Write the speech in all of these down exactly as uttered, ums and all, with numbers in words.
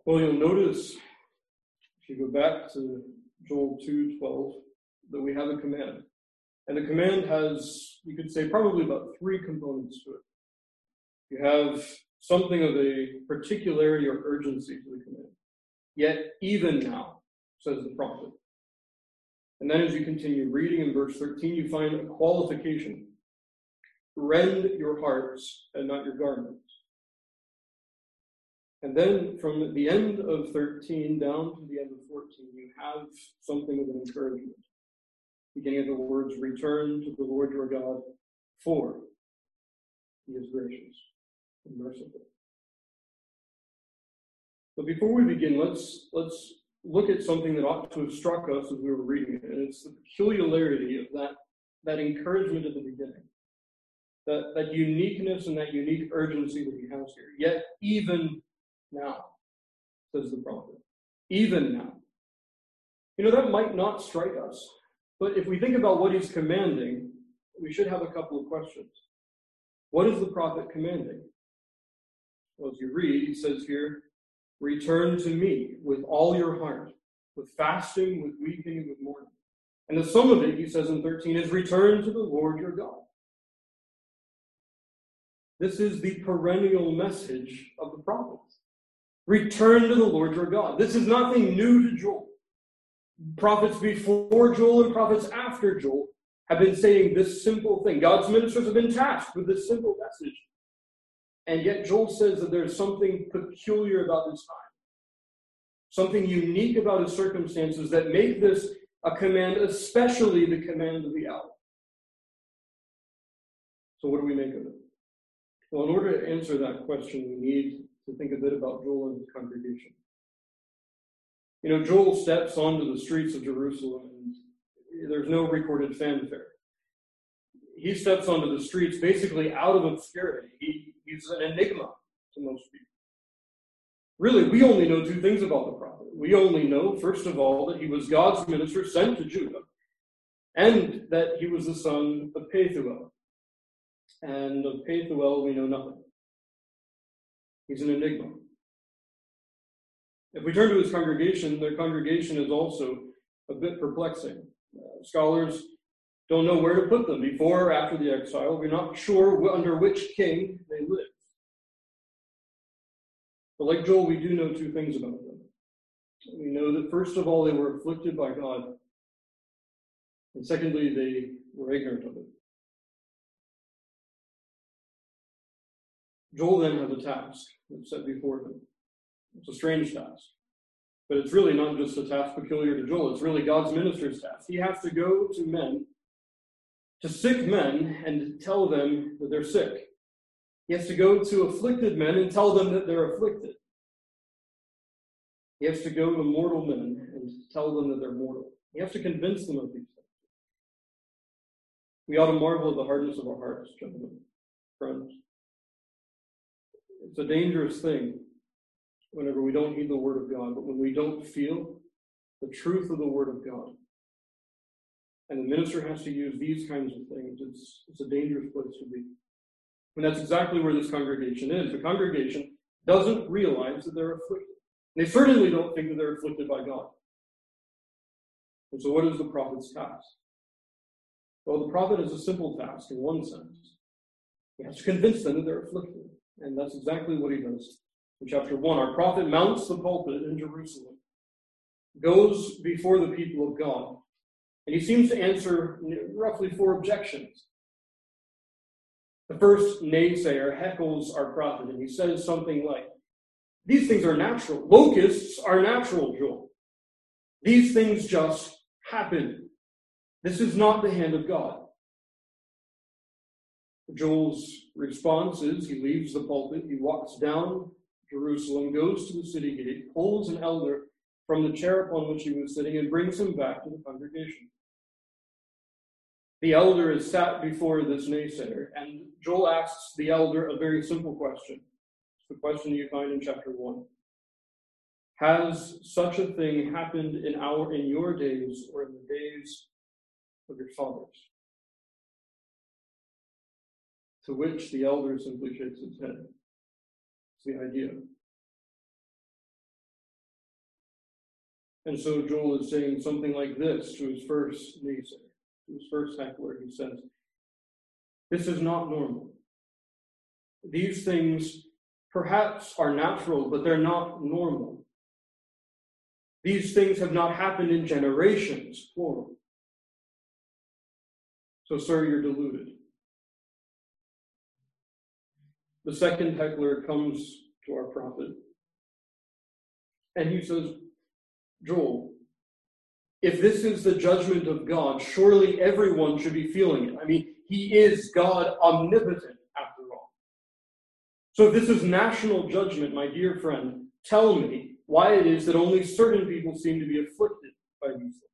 Well, you'll notice, if you go back to Joel two twelve, that we have a command. And the command has, you could say, probably about three components to it. You have something of a particularity or urgency to the command. Yet, even now, says the prophet. And then as you continue reading in verse thirteen, you find a qualification. Rend your hearts and not your garments. And then from the end of thirteen down to the end of fourteen, you have something of an encouragement. Beginning of the words, return to the Lord your God, for he is gracious and merciful. But before we begin, let's let's look at something that ought to have struck us as we were reading it, and it's the peculiarity of that, that encouragement at the beginning. That, that uniqueness and that unique urgency that he has here. Yet even now, says the prophet. Even now. You know, that might not strike us. But if we think about what he's commanding, we should have a couple of questions. What is the prophet commanding? Well, as you read, he says here, return to me with all your heart, with fasting, with weeping, with mourning. And the sum of it, he says in thirteen, is return to the Lord your God. This is the perennial message of the prophets. Return to the Lord your God. This is nothing new to Joel. Prophets before Joel and prophets after Joel have been saying this simple thing. God's ministers have been tasked with this simple message. And yet Joel says that there's something peculiar about this time. Something unique about his circumstances that make this a command, especially the command of the hour. So what do we make of it? Well, in order to answer that question, we need to think a bit about Joel and his congregation. You know, Joel steps onto the streets of Jerusalem, and there's no recorded fanfare. He steps onto the streets basically out of obscurity. He, he's an enigma to most people. Really, we only know two things about the prophet. We only know, first of all, that he was God's minister sent to Judah, and that he was the son of Pethuel. And of Pethuel, we know nothing. He's an enigma. If we turn to his congregation, their congregation is also a bit perplexing. Uh, scholars don't know where to put them before or after the exile. We're not sure under which king they lived. But like Joel, we do know two things about them. We know that first of all, they were afflicted by God. And secondly, they were ignorant of it. Joel then has a task that's set before him. It's a strange task. But it's really not just a task peculiar to Joel. It's really God's minister's task. He has to go to men, to sick men, and tell them that they're sick. He has to go to afflicted men and tell them that they're afflicted. He has to go to mortal men and tell them that they're mortal. He has to convince them of these things. We ought to marvel at the hardness of our hearts, gentlemen, friends. It's a dangerous thing whenever we don't heed the word of God, but when we don't feel the truth of the word of God, and the minister has to use these kinds of things, it's, it's a dangerous place to be. And that's exactly where this congregation is. The congregation doesn't realize that they're afflicted. They certainly don't think that they're afflicted by God. And so what is the prophet's task? Well, the prophet has a simple task in one sense. He has to convince them that they're afflicted. And that's exactly what he does. In chapter one, our prophet mounts the pulpit in Jerusalem, goes before the people of God, and he seems to answer roughly four objections. The first naysayer heckles our prophet, and he says something like, these things are natural. Locusts are natural, Joel. These things just happen. This is not the hand of God. Joel's response is he leaves the pulpit, he walks down Jerusalem, goes to the city gate, pulls an elder from the chair upon which he was sitting, and brings him back to the congregation. The elder is sat before this naysayer, and Joel asks the elder a very simple question. It's the question you find in chapter one. Has such a thing happened in our in your days or in the days of your fathers? To which the elder simply shakes his head. It's the idea. And so Joel is saying something like this to his first naysayer, to his first heckler. He says, this is not normal. These things perhaps are natural, but they're not normal. These things have not happened in generations, plural. So, sir, you're deluded. The second heckler comes to our prophet, and he says, Joel, if this is the judgment of God, surely everyone should be feeling it. I mean, he is God omnipotent, after all. So if this is national judgment, my dear friend, tell me why it is that only certain people seem to be afflicted by these things.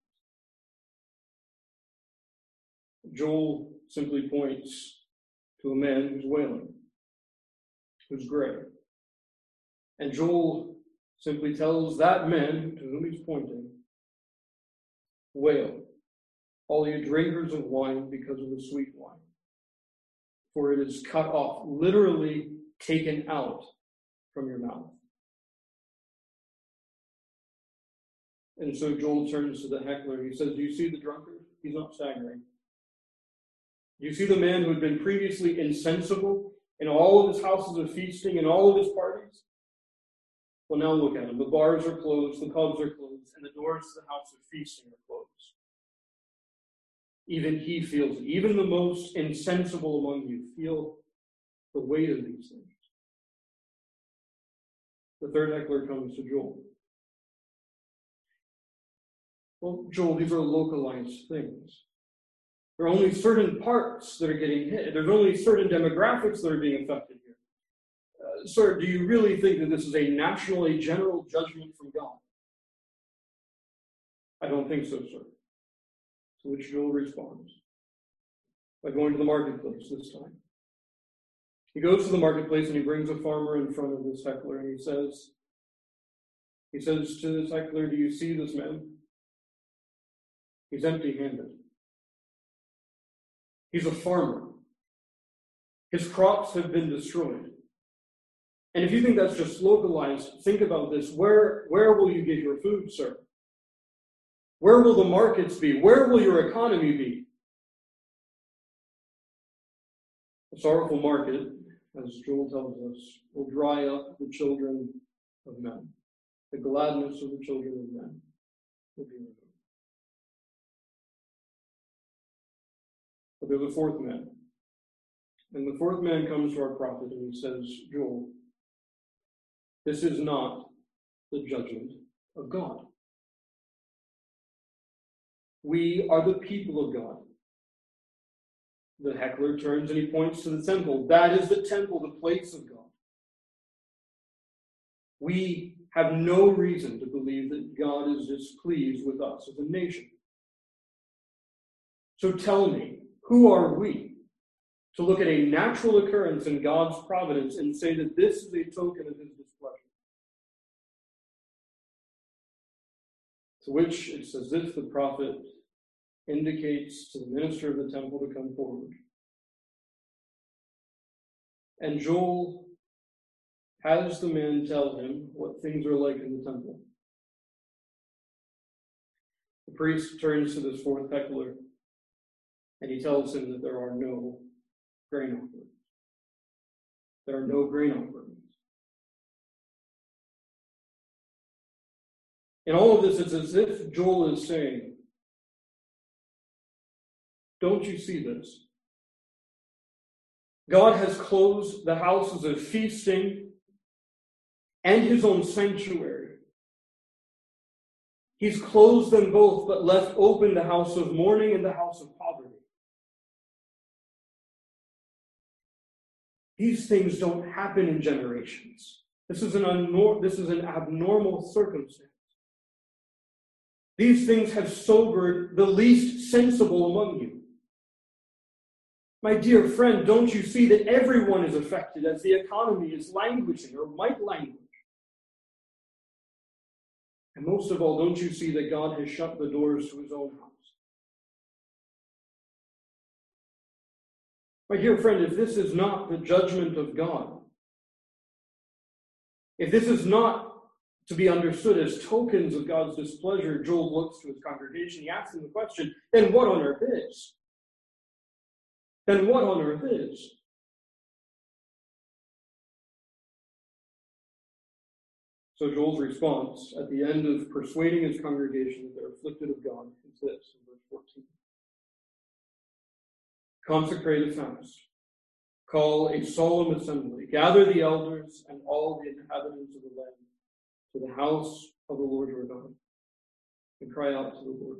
Joel simply points to a man who's wailing, who's gray. And Joel simply tells that man to whom he's pointing, wail, all you drinkers of wine because of the sweet wine, for it is cut off, literally taken out from your mouth. And so Joel turns to the heckler. He says, do you see the drunkard? He's not staggering. Do you see the man who had been previously insensible in all of his houses of feasting and all of his parties? Well, now look at him. The bars are closed, the pubs are closed, and the doors to the house of feasting are closed. Even he feels it. Even the most insensible among you feel the weight of these things. The third heckler comes to Joel. Well, Joel, these are localized things. There are only certain parts that are getting hit. There's only certain demographics that are being affected here. Uh, sir, do you really think that this is a national, a general judgment from God? I don't think so, sir. To which Joel responds by going to the marketplace this time. He goes to the marketplace and he brings a farmer in front of this heckler and he says, he says to this heckler, do you see this man? He's empty-handed. He's a farmer. His crops have been destroyed. And if you think that's just localized, think about this. Where, where will you get your food, sir? Where will the markets be? Where will your economy be? A sorrowful market, as Joel tells us, will dry up the children of men. The gladness of the children of men will be removed. But there's a fourth man. And the fourth man comes to our prophet and he says, Joel, this is not the judgment of God. We are the people of God. The heckler turns and he points to the temple. That is the temple, the place of God. We have no reason to believe that God is displeased with us as a nation. So tell me, who are we to look at a natural occurrence in God's providence and say that this is a token of his displeasure? To which it's as if the prophet indicates to the minister of the temple to come forward. And Joel has the man tell him what things are like in the temple. The priest turns to this fourth heckler and he tells him that there are no grain offerings. There are no grain offerings. In all of this, it's as if Joel is saying, don't you see this? God has closed the houses of feasting and his own sanctuary. He's closed them both, but left open the house of mourning and the house of poverty. These things don't happen in generations. This is an unor- this is an abnormal circumstance. These things have sobered the least sensible among you. My dear friend, don't you see that everyone is affected as the economy is languishing or might languish? And most of all, don't you see that God has shut the doors to his own house? My dear friend, if this is not the judgment of God, if this is not to be understood as tokens of God's displeasure, Joel looks to his congregation. He asks them the question, then what on earth is? Then what on earth is? So Joel's response at the end of persuading his congregation that they're afflicted of God is this, in verse fourteen. Consecrate a fast. Call a solemn assembly. Gather the elders and all the inhabitants of the land to the house of the Lord your God, and cry out to the Lord.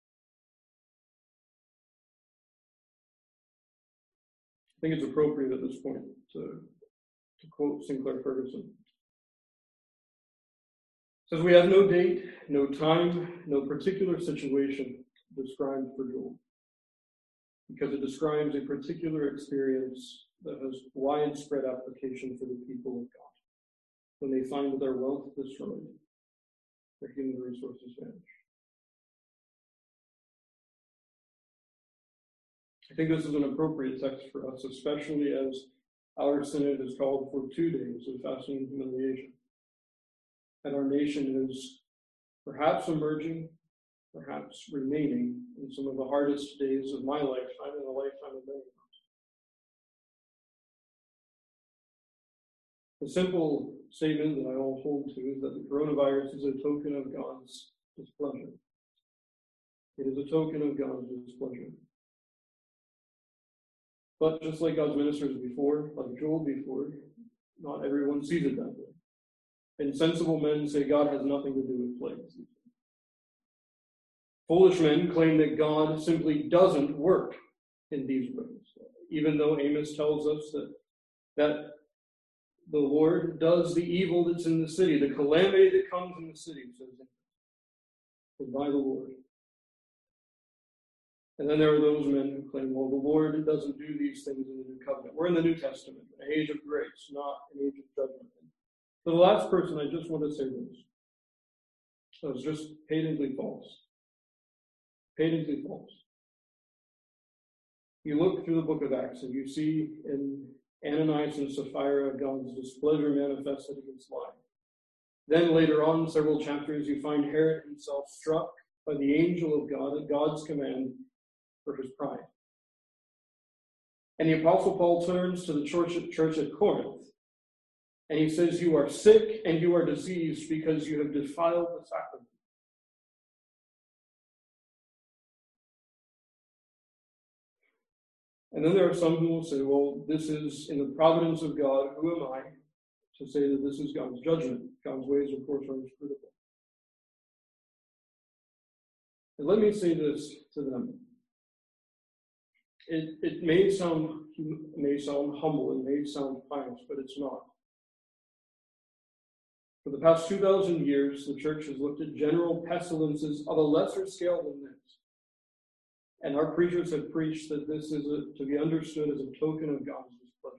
I think it's appropriate at this point to, to quote Sinclair Ferguson. It says, we have no date, no time, no particular situation described for Joel, because it describes a particular experience that has widespread application for the people of God. When they find that their wealth destroyed, their human resources vanish. I think this is an appropriate text for us, especially as our synod has called for two days of fasting and humiliation. And our nation is perhaps emerging, perhaps remaining in some of the hardest days of my lifetime and the lifetime of many. The simple statement that I all hold to is that the coronavirus is a token of God's displeasure. It is a token of God's displeasure. But just like God's ministers before, like Joel before, not everyone sees it that way. And sensible men say God has nothing to do with plagues. Foolish men claim that God simply doesn't work in these ways, even though Amos tells us that, that the Lord does the evil that's in the city, the calamity that comes in the city, says is by the Lord. And then there are those men who claim, well, the Lord doesn't do these things in the New Covenant. We're in the New Testament, an age of grace, not an age of judgment. For the last person, I just want to say this. So it's just patently false. Patently false. You look through the book of Acts and you see in Ananias and Sapphira God's displeasure manifested against lying. Then later on, several chapters, you find Herod himself struck by the angel of God at God's command for his pride. And the Apostle Paul turns to the church at, church at Corinth, and he says, you are sick and you are diseased because you have defiled the sacrament. And then there are some who will say, well, this is in the providence of God. Who am I to say that this is God's judgment? God's ways, of course, are inscrutable. And let me say this to them. It, it may sound it may sound humble, it may sound pious, but it's not. For the past two thousand years, the church has looked at general pestilences of a lesser scale than this. And our preachers have preached that this is a, to be understood as a token of God's displeasure.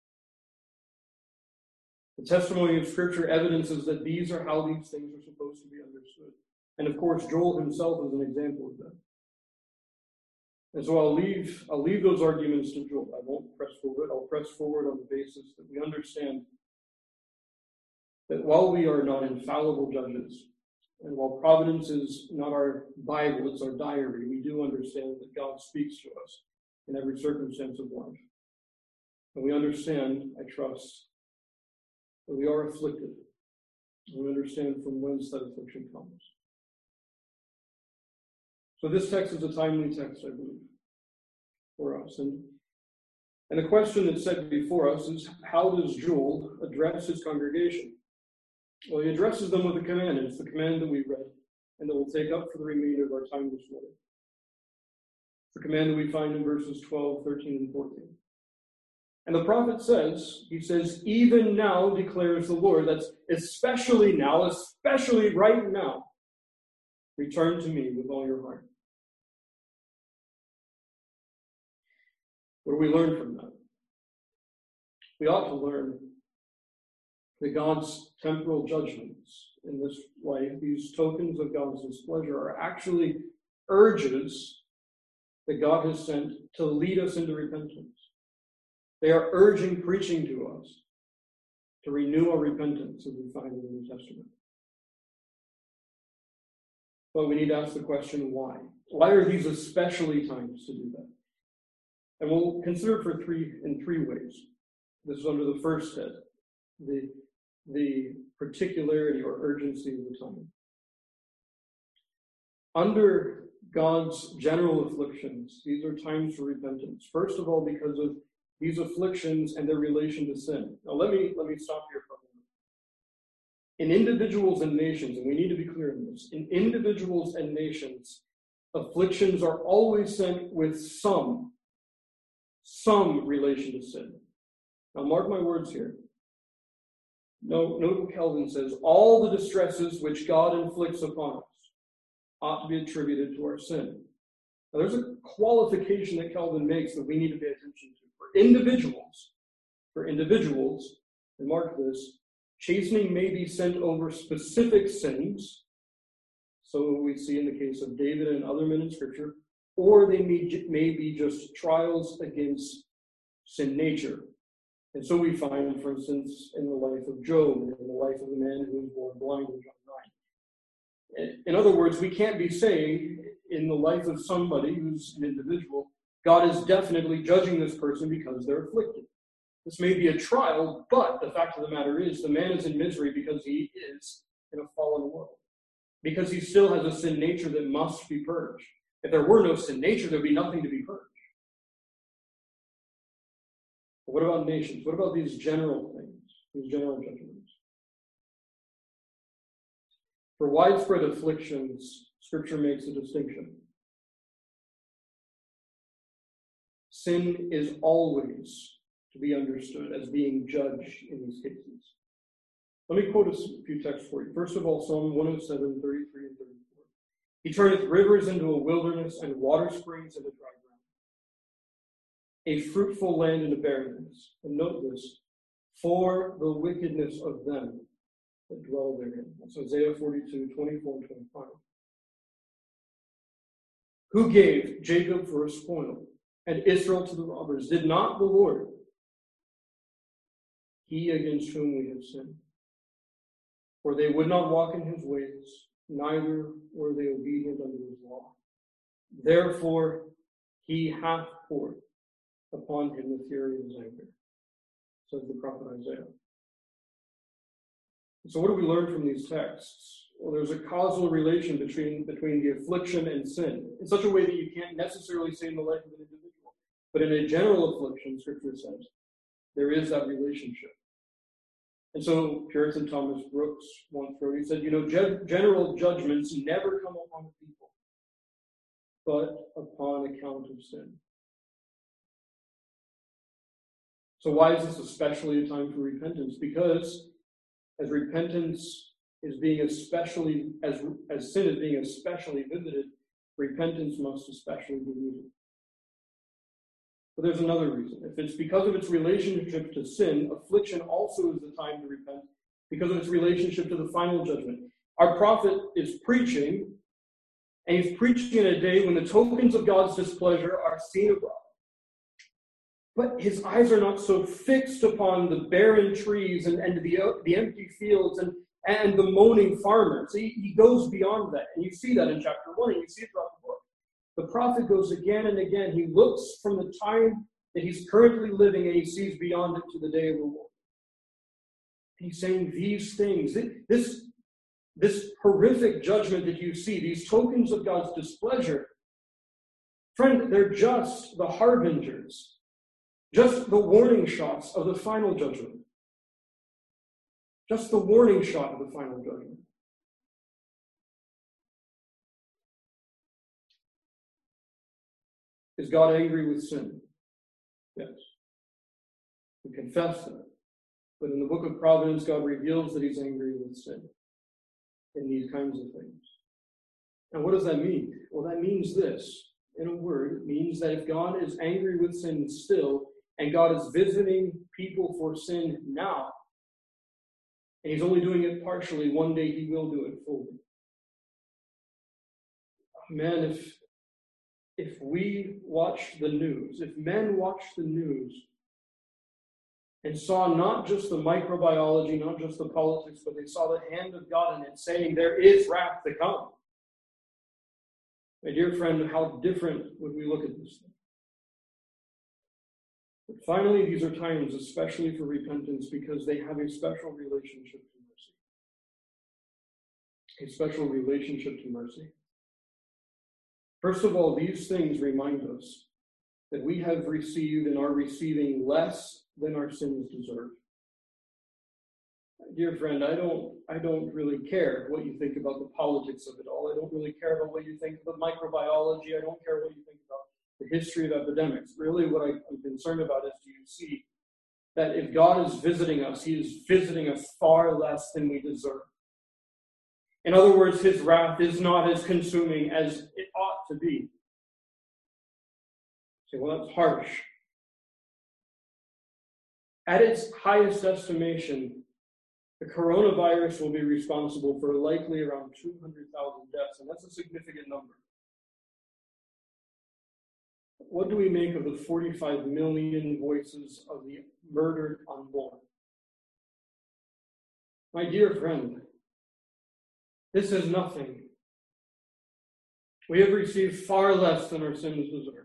The testimony of Scripture evidences that these are how these things are supposed to be understood. And of course, Joel himself is an example of that. And so I'll leave, I'll leave those arguments to Joel. I won't press forward. I'll press forward on the basis that we understand that while we are not infallible judges, and while providence is not our Bible, it's our diary, we do understand that God speaks to us in every circumstance of life. And we understand, I trust, that we are afflicted. And we understand from whence that affliction comes. So this text is a timely text, I believe, for us. And, and the question that's set before us is, how does Joel address his congregation? Well, he addresses them with a command. It's the command that we read, and that we'll take up for the remainder of our time this morning. It's the command that we find in verses twelve, thirteen, and fourteen. And the prophet says, he says, even now declares the Lord. That's especially now, especially right now. Return to me with all your heart. What do we learn from that? We ought to learn that God's temporal judgments in this life, these tokens of God's displeasure, are actually urges that God has sent to lead us into repentance. They are urging preaching to us to renew our repentance, as we find in the New Testament. But we need to ask the question, why? Why are these especially times to do that? And we'll consider it for three in three ways. This is under the first head, the, the particularity or urgency of the time. Under God's general afflictions, these are times for repentance. First of all, because of these afflictions and their relation to sin. Now let me let me stop here for a moment. In individuals and nations, and we need to be clear on this, in individuals and nations, afflictions are always sent with some, some relation to sin. Now mark my words here. No, note what Calvin says, all the distresses which God inflicts upon us ought to be attributed to our sin. Now, there's a qualification that Calvin makes that we need to pay attention to. For individuals, for individuals, and mark this, chastening may be sent over specific sins, so we see in the case of David and other men in Scripture, or they may, may be just trials against sin nature. And so we find, for instance, in the life of Job, in the life of the man who was born blind in John nine. In other words, we can't be saying in the life of somebody who's an individual, God is definitely judging this person because they're afflicted. This may be a trial, but the fact of the matter is the man is in misery because he is in a fallen world. Because he still has a sin nature that must be purged. If there were no sin nature, there'd be nothing to be purged. But what about nations? What about these general things, these general judgments? For widespread afflictions, Scripture makes a distinction. Sin is always to be understood as being judged in these cases. Let me quote a few texts for you. First of all, Psalm one oh seven, thirty-three and thirty-four. He turneth rivers into a wilderness and water springs into dry ground. A fruitful land into barrenness. And note this, for the wickedness of them that dwell therein. That's Isaiah forty-two, twenty-four and twenty-five. Who gave Jacob for a spoil and Israel to the robbers? Did not the Lord, he against whom we have sinned? For they would not walk in his ways, neither were they obedient unto his law. Therefore he hath poured upon him the fury of his anger, says the prophet Isaiah. So what do we learn from these texts? Well, there's a causal relation between, between the affliction and sin, in such a way that you can't necessarily say in the life of an individual. But in a general affliction, Scripture says, there is that relationship. And so Puritan Thomas Brooks once wrote, he said, you know, ge- general judgments never come upon the people, but upon account of sin. So why is this especially a time for repentance? Because as repentance is being especially, as, as sin is being especially visited, repentance must especially be needed. But there's another reason. If it's because of its relationship to sin, affliction also is the time to repent because of its relationship to the final judgment. Our prophet is preaching, and he's preaching in a day when the tokens of God's displeasure are seen abroad. But his eyes are not so fixed upon the barren trees and, and the, the empty fields and, and the moaning farmers. He, he goes beyond that. And you see that in chapter one, and you see it throughout the book. The prophet goes again and again. He looks from the time that he's currently living and he sees beyond it to the day of the Lord. He's saying these things, this, this horrific judgment that you see, these tokens of God's displeasure, friend, they're just the harbingers, just the warning shots of the final judgment. Just the warning shot of the final judgment. Is God angry with sin? Yes. We confess that. But in the book of Providence, God reveals that he's angry with sin in these kinds of things. And what does that mean? Well, that means this. In a word, it means that if God is angry with sin still, and God is visiting people for sin now, and he's only doing it partially, one day he will do it fully. Man, if If we watch the news, if men watch the news and saw not just the microbiology, not just the politics, but they saw the hand of God in it saying there is wrath to come, My dear friend, how different would we look at this thing? But finally, these are times especially for repentance because they have a special relationship to mercy. A special relationship to mercy. First of all, these things remind us that we have received and are receiving less than our sins deserve. Dear friend, I don't I don't really care what you think about the politics of it all. I don't really care about what you think about microbiology. I don't care what you think about the history of epidemics. Really, what I'm concerned about is, do you see that if God is visiting us, he is visiting us far less than we deserve. In other words, his wrath is not as consuming as it ought to be. Say, well, that's harsh. At its highest estimation, the coronavirus will be responsible for likely around two hundred thousand deaths, and that's a significant number. What do we make of the forty-five million voices of the murdered unborn? My dear friend, this is nothing. We have received far less than our sins deserve.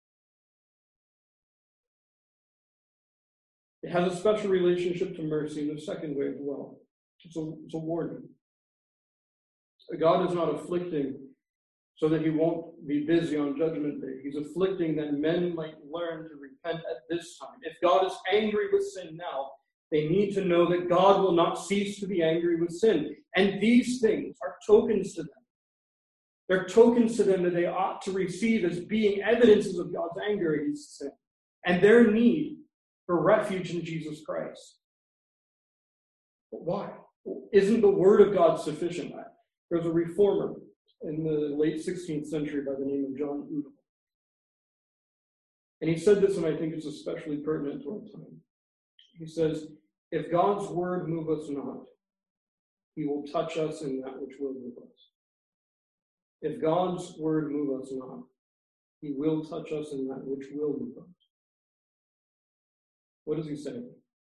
It has a special relationship to mercy in the second way as well. It's a, it's a warning. God is not afflicting so that he won't be busy on Judgment Day. He's afflicting that men might learn to repent at this time. If God is angry with sin now, they need to know that God will not cease to be angry with sin. And these things are tokens to them. They're tokens to them that they ought to receive as being evidences of God's anger against sin and their need for refuge in Jesus Christ. But why? Isn't the Word of God sufficient? There's a reformer in the late sixteenth century by the name of John Udall. And he said this, and I think it's especially pertinent to our time. He says, if God's Word move us not, he will touch us in that which will move us. If God's Word move us not, he will touch us in that which will move us. What is he saying?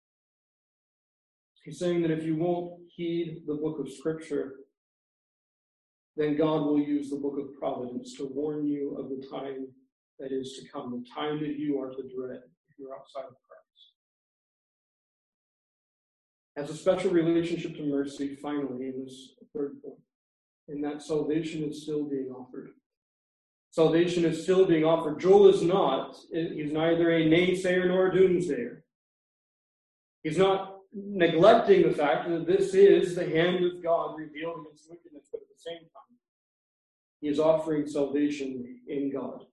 He's saying that if you won't heed the book of Scripture, then God will use the book of Providence to warn you of the time that is to come, the time that you are to dread if you're outside of Christ. Has a special relationship to mercy, finally, in this third point, in that salvation is still being offered. Salvation is still being offered. Joel is not, he's neither a naysayer nor a doomsayer. He's not neglecting the fact that this is the hand of God revealed against wickedness, but at the same time, he is offering salvation in God.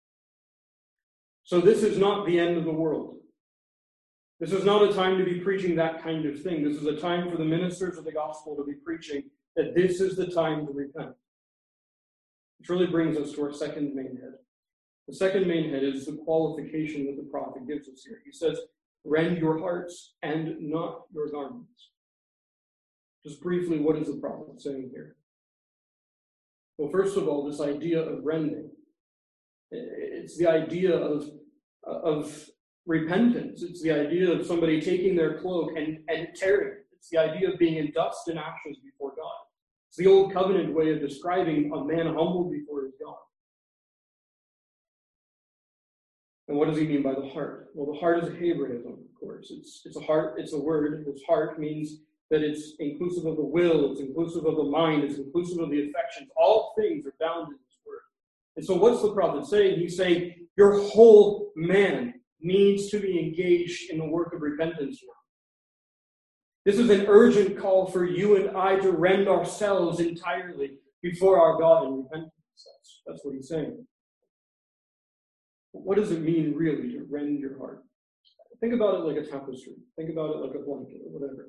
So this is not the end of the world. This is not a time to be preaching that kind of thing. This is a time for the ministers of the gospel to be preaching that this is the time to repent. Which really brings us to our second main head. The second main head is the qualification that the prophet gives us here. He says, rend your hearts and not your garments. Just briefly, what is the prophet saying here? Well, first of all, this idea of rending. It's the idea of, of repentance. It's the idea of somebody taking their cloak and, and tearing it. It's the idea of being in dust and ashes before God. It's the old covenant way of describing a man humbled before his God. And what does he mean by the heart? Well, the heart is a Hebraism, of course. It's it's a heart, it's a word. This heart means that it's inclusive of the will, it's inclusive of the mind, it's inclusive of the affections. All things are bound in this word. And so what's the prophet saying? He's saying your whole man needs to be engaged in the work of repentance now. This is an urgent call for you and I to rend ourselves entirely before our God in repentance. That's, that's what he's saying. What does it mean really to rend your heart? Think about it like a tapestry. Think about it like a blanket or whatever.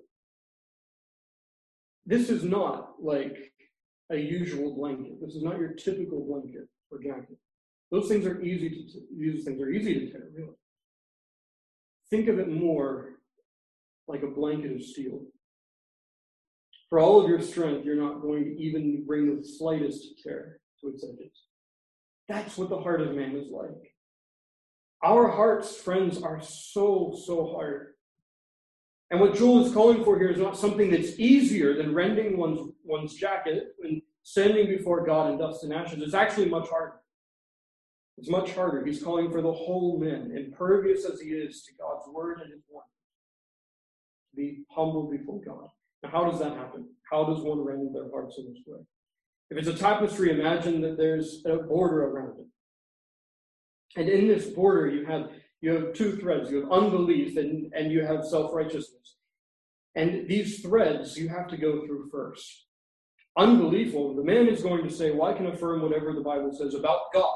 This is not like a usual blanket. This is not your typical blanket or jacket. Those things are easy to these things are easy to tear, really. Think of it more like a blanket of steel. For all of your strength, you're not going to even bring the slightest tear to its edges. That's what the heart of man is like. Our hearts, friends, are so, so hard. And what Joel is calling for here is not something that's easier than rending one's, one's jacket and standing before God in dust and ashes. It's actually much harder. It's much harder. He's calling for the whole man, impervious as he is to God's word and his word, to be humble before God. Now, how does that happen? How does one rend their hearts in this way? If it's a tapestry, imagine that there's a border around it. And in this border, you have you have two threads. You have unbelief and, and you have self-righteousness. And these threads you have to go through first. Unbelief, well, the man is going to say, well, I can affirm whatever the Bible says about God.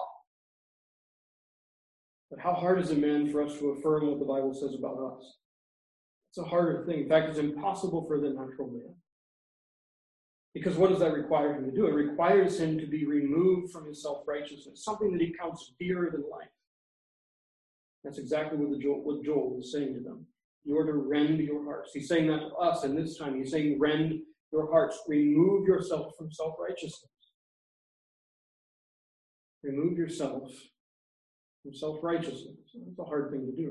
But how hard is it, man, for us to affirm what the Bible says about us? It's a harder thing. In fact, it's impossible for the natural man. Because what does that require him to do? It requires him to be removed from his self-righteousness, something that he counts dearer than life. That's exactly what, the Joel, what Joel is saying to them. You are to rend your hearts. He's saying that to us, and this time he's saying rend your hearts. Remove yourself from self-righteousness. Remove yourself from self-righteousness. That's a hard thing to do.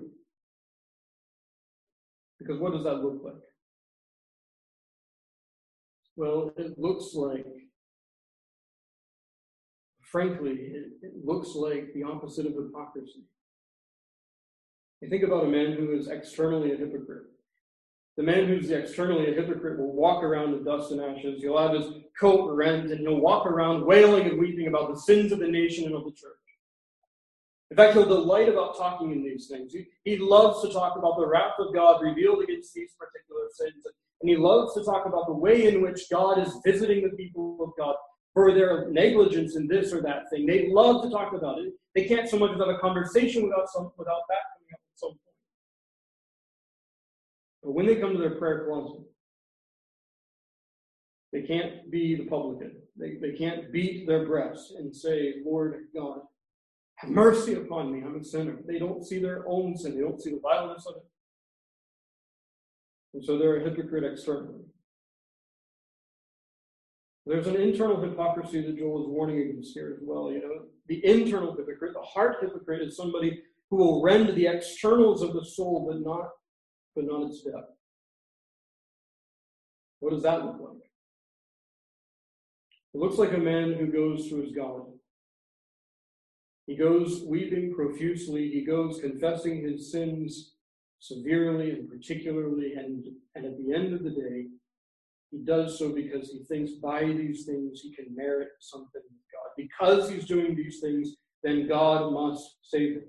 Because what does that look like? Well, it looks like, frankly, it, it looks like the opposite of hypocrisy. You think about a man who is externally a hypocrite. The man who's externally a hypocrite will walk around in dust and ashes. He'll have his coat rent, and he'll walk around wailing and weeping about the sins of the nation and of the church. In fact, he'll delight about talking in these things. He, he loves to talk about the wrath of God revealed against these particular sins. And he loves to talk about the way in which God is visiting the people of God for their negligence in this or that thing. They love to talk about it. They can't so much as have a conversation without some without that coming up at some point. But when they come to their prayer closet, they can't be the publican. They, they can't beat their breasts and say, Lord God, have mercy upon me, I'm a sinner. They don't see their own sin. They don't see the violence of it. And so they're a hypocrite externally. There's an internal hypocrisy that Joel is warning against here as well. You know, the internal hypocrite, the heart hypocrite, is somebody who will rend the externals of the soul, but not, but not its depth. What does that look like? It looks like a man who goes to his God. He goes weeping profusely. He goes confessing his sins severely and particularly, and, and at the end of the day, he does so because he thinks by these things he can merit something with God. Because he's doing these things, then God must save him.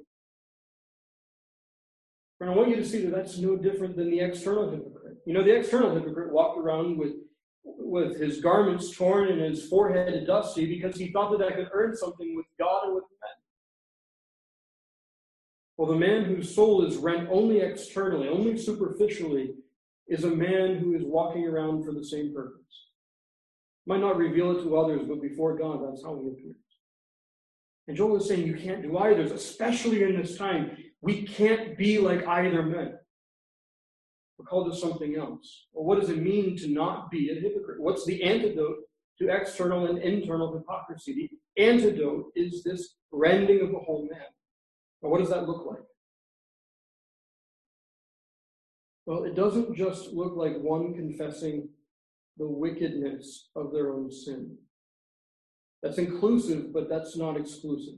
And I want you to see that that's no different than the external hypocrite. You know, the external hypocrite walked around with, with his garments torn and his forehead dusty because he thought that I could earn something with God and with men. Well, the man whose soul is rent only externally, only superficially, is a man who is walking around for the same purpose. Might not reveal it to others, but before God, that's how he appears. And Joel is saying you can't do either, especially in this time. We can't be like either men. We're called to something else. Well, what does it mean to not be a hypocrite? What's the antidote to external and internal hypocrisy? The antidote is this rending of the whole man. Now, what does that look like? Well, it doesn't just look like one confessing the wickedness of their own sin. That's inclusive, but that's not exclusive.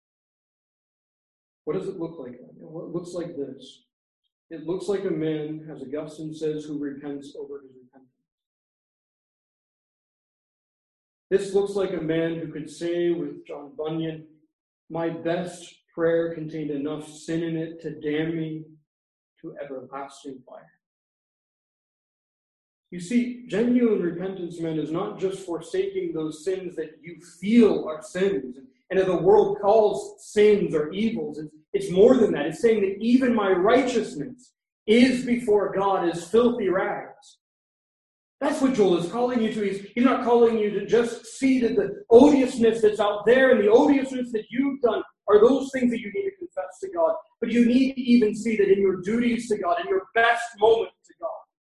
What does it look like? Well, it looks like this. It looks like a man, as Augustine says, who repents over his repentance. This looks like a man who could say with John Bunyan, my best prayer contained enough sin in it to damn me to everlasting fire. You see, genuine repentance, men, is not just forsaking those sins that you feel are sins, and that the world calls sins or evils. It's, it's more than that. It's saying that even my righteousness is before God as filthy rags. That's what Joel is calling you to. He's, he's not calling you to just see that the odiousness that's out there and the odiousness that you've done are those things that you need to confess to God. But you need to even see that in your duties to God, in your best moment to God,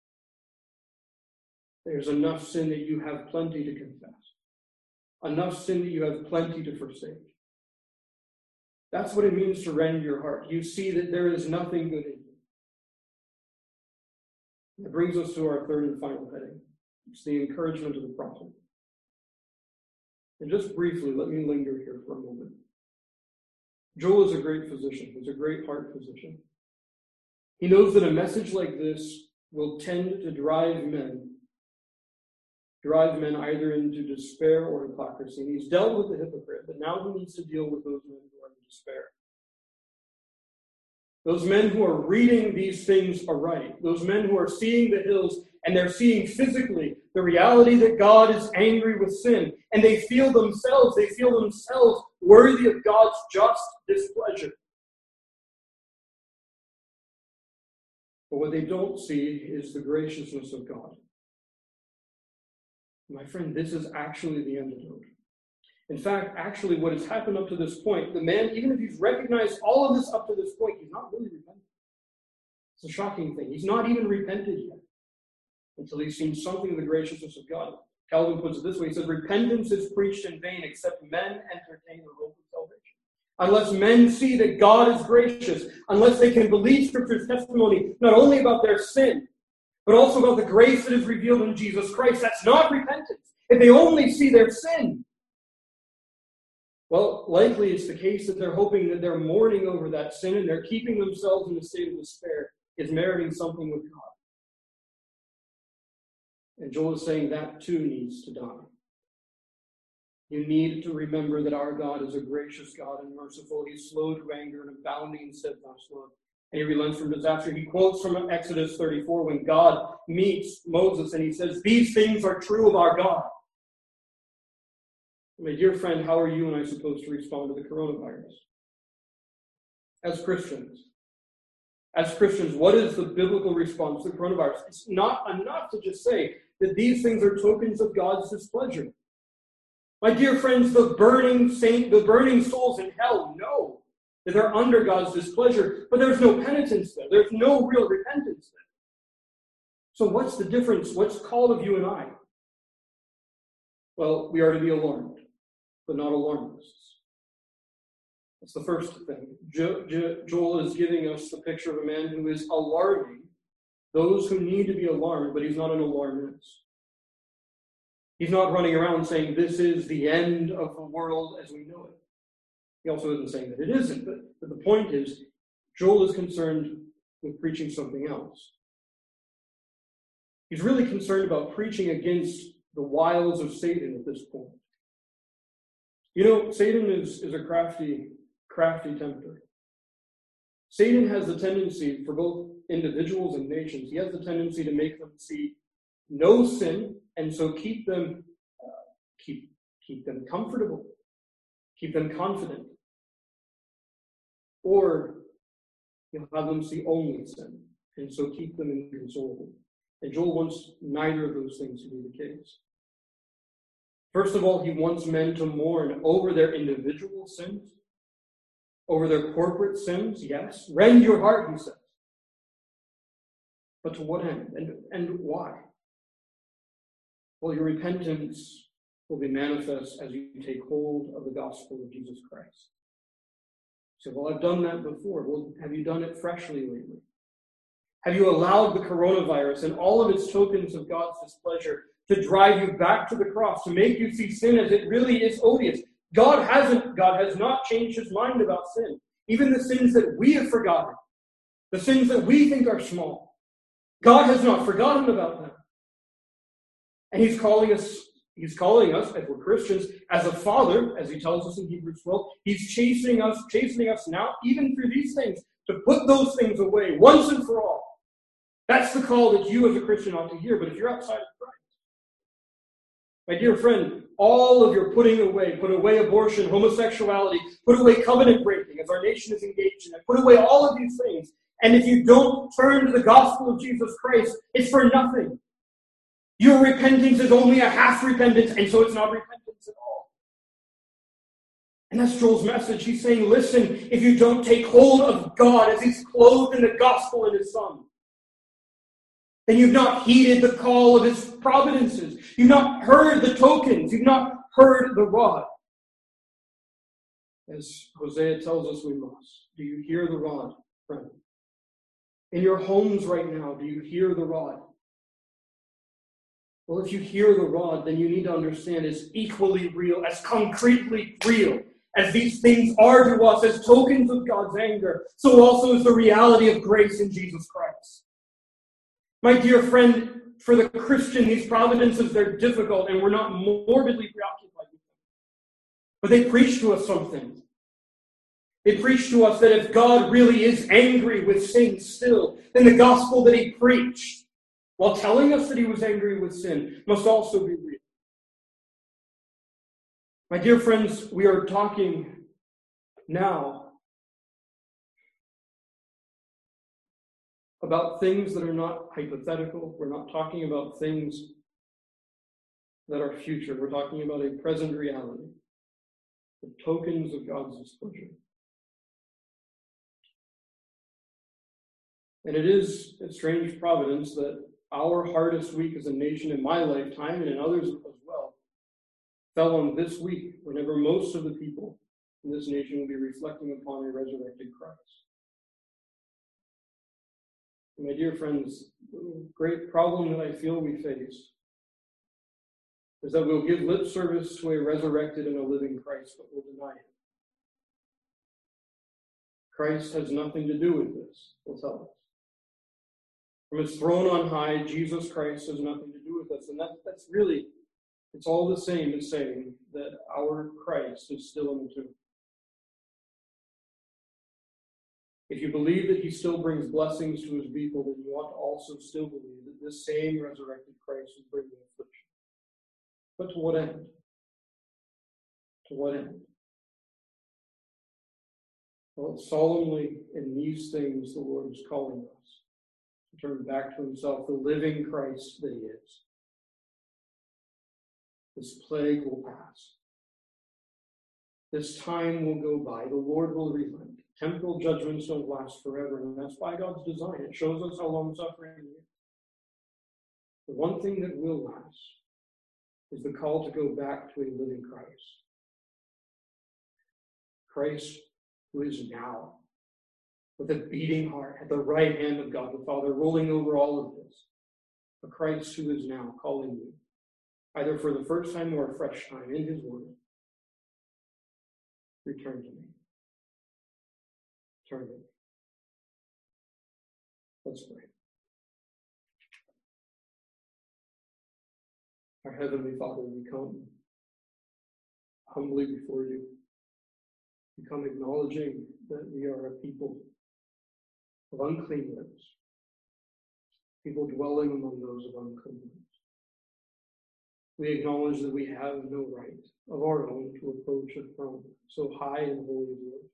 there's enough sin that you have plenty to confess. Enough sin that you have plenty to forsake. That's what it means to rend your heart. You see that there is nothing good in you. That brings us to our third and final heading. It's the encouragement of the prophet. And just briefly, let me linger here for a moment. Joel is a great physician. He's a great heart physician. He knows that a message like this will tend to drive men, drive men either into despair or hypocrisy. And he's dealt with the hypocrite, but now he needs to deal with those men who are in despair. Those men who are reading these things aright. Those men who are seeing the hills and they're seeing physically the reality that God is angry with sin. And they feel themselves, they feel themselves worthy of God's just displeasure. But what they don't see is the graciousness of God. My friend, this is actually the antidote. In fact, actually what has happened up to this point, the man, even if he's recognized all of this up to this point, he's not really repentant. It's a shocking thing. He's not even repented yet until he's seen something of the graciousness of God. Calvin puts it this way. He says, repentance is preached in vain except men entertain the hope of salvation. Unless men see that God is gracious, unless they can believe Scripture's testimony, not only about their sin, but also about the grace that is revealed in Jesus Christ, that's not repentance. If they only see their sin, well, likely it's the case that they're hoping that they're mourning over that sin and they're keeping themselves in a state of despair, is meriting something with God. And Joel is saying that too needs to die. You need to remember that our God is a gracious God and merciful. He's slow to anger and abounding in steadfast love. And he relents from disaster. He quotes from Exodus thirty-four when God meets Moses and he says, these things are true of our God. My dear friend, how are you and I supposed to respond to the coronavirus? As Christians. As Christians, what is the biblical response to the coronavirus? It's not enough to just say that these things are tokens of God's displeasure. My dear friends, the burning saint, the burning souls in hell know that they're under God's displeasure, but there's no penitence there. There's no real repentance there. So what's the difference? What's called of you and I? Well, we are to be alarmed, but not alarmists. That's the first thing. Jo- Jo- Joel is giving us the picture of a man who is alarming those who need to be alarmed, but he's not an alarmist. He's not running around saying this is the end of the world as we know it. He also isn't saying that it isn't, but, but the point is, Joel is concerned with preaching something else. He's really concerned about preaching against the wiles of Satan at this point. You know, Satan is, is a crafty, crafty tempter. Satan has the tendency, for both individuals and nations, he has the tendency to make them see no sin, and so keep them, uh, keep, keep them comfortable, keep them confident. Or he'll have them see only sin, and so keep them inconsolable. And Joel wants neither of those things to be the case. First of all, he wants men to mourn over their individual sins, over their corporate sins, yes. Rend your heart, he says. But to what end? And, and why? Well, your repentance will be manifest as you take hold of the gospel of Jesus Christ. So, well, I've done that before. Well, have you done it freshly lately? Have you allowed the coronavirus and all of its tokens of God's displeasure to drive you back to the cross, to make you see sin as it really is odious? God hasn't, God has not changed his mind about sin. Even the sins that we have forgotten, the sins that we think are small, God has not forgotten about them. And he's calling us, he's calling us, as we're Christians, as a father, as he tells us in Hebrews twelve, he's chasing us, chastening us now, even through these things, to put those things away once and for all. That's the call that you as a Christian ought to hear. But if you're outside of Christ, my dear friend, all of your putting away, put away abortion, homosexuality, put away covenant breaking, as our nation is engaged in it, put away all of these things. And if you don't turn to the gospel of Jesus Christ, it's for nothing. Your repentance is only a half repentance, and so it's not repentance at all. And that's Joel's message. He's saying, listen, if you don't take hold of God as he's clothed in the gospel in his Son, then you've not heeded the call of his providences. You've not heard the tokens. You've not heard the rod. As Hosea tells us we must. Do you hear the rod, friend? In your homes right now, do you hear the rod? Well, if you hear the rod, then you need to understand it's equally real, as concretely real as these things are to us as tokens of God's anger, so also is the reality of grace in Jesus Christ. My dear friend, for the Christian, these providences, they're difficult, and we're not morbidly preoccupied with them. But they preach to us something. They preach to us that if God really is angry with sin still, then the gospel that he preached, while telling us that he was angry with sin, must also be real. My dear friends, we are talking now about things that are not hypothetical. We're not talking about things that are future. We're talking about a present reality, the tokens of God's displeasure. And it is a strange providence that our hardest week as a nation in my lifetime and in others as well fell on this week, whenever most of the people in this nation will be reflecting upon a resurrected Christ. And my dear friends, the great problem that I feel we face is that we'll give lip service to a resurrected and a living Christ, but we'll deny it. Christ has nothing to do with this, he'll tell us. From his throne on high, Jesus Christ has nothing to do with us. And that, that's really, it's all the same as saying that our Christ is still in the tomb. If you believe that he still brings blessings to his people, then you ought to also still believe that this same resurrected Christ is bringing affliction. But to what end? To what end? Well, solemnly in these things the Lord is calling us to turn back to himself, the living Christ that he is. This plague will pass. This time will go by. The Lord will relent. Temporal judgments don't last forever, and that's by God's design. It shows us how long suffering is. The one thing that will last is the call to go back to a living Christ. Christ who is now, with a beating heart, at the right hand of God the Father, ruling over all of this. A Christ who is now calling you, either for the first time or a fresh time, in his word. Return to me. Turn to me. Let's pray. Our Heavenly Father, we come humbly before you. We come acknowledging that we are a people of unclean lips, people dwelling among those of unclean lips. We acknowledge that we have no right of our own to approach a throne so high and holy as yours.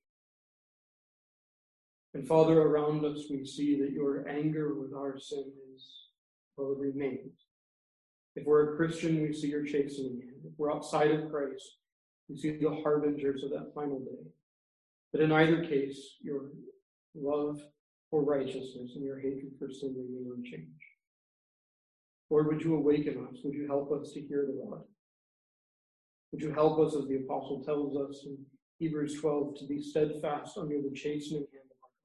And Father, around us we see that your anger with our sin is, well, it remains. If we're a Christian, we see your chastening hand. If we're outside of Christ, we see the harbingers of that final day. But in either case, your love for righteousness and your hatred for sin remain unchanged. Lord, would you awaken us? Would you help us to hear the rod? Would you help us, as the apostle tells us in Hebrews twelve, to be steadfast under the chastening hand of our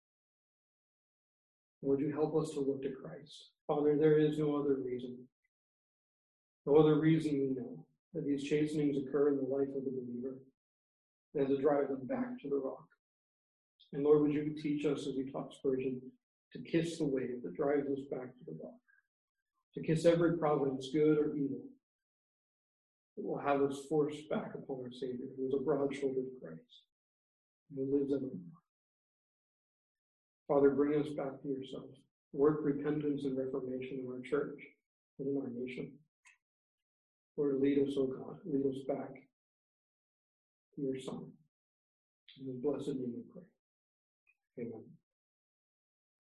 God? Would you help us to look to Christ? Father, there is no other reason. No other reason we know that these chastenings occur in the life of the believer than to drive them back to the rock. And Lord, would you teach us, as we taught Spurgeon, to kiss the wave that drives us back to the rock, to kiss every providence, good or evil, that will have us forced back upon our Savior, who is a broad-shouldered Christ, and who lives evermore. Father, bring us back to yourself. Work repentance and reformation in our church and in our nation. Lord, lead us, O God, lead us back to your Son. In his blessed name we pray. Amen.